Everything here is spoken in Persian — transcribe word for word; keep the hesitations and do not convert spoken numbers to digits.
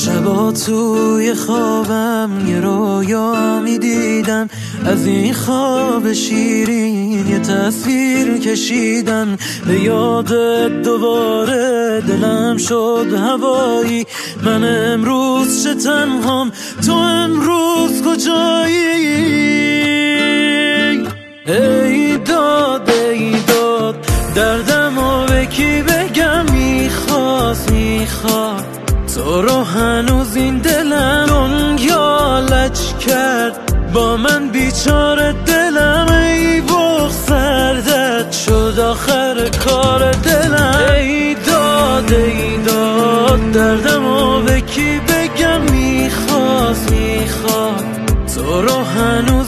شبا توی خوابم یه رویا میدیدم، از این خواب شیرین یه تصویر کشیدم. به یادت دوباره دلم شد هوایی، من امروز چه تنهام، تو امروز کجایی؟ ای داد ای داد دردمو به کی بگم، میخواست میخواد تو رو هنوز این دلم دنیا لج کرد با من بیچاره دلم. ای بغض سردت شد آخر کار دلم. ای داد ای داد دردمو به کی بگم، میخواست میخواد تو رو هنوز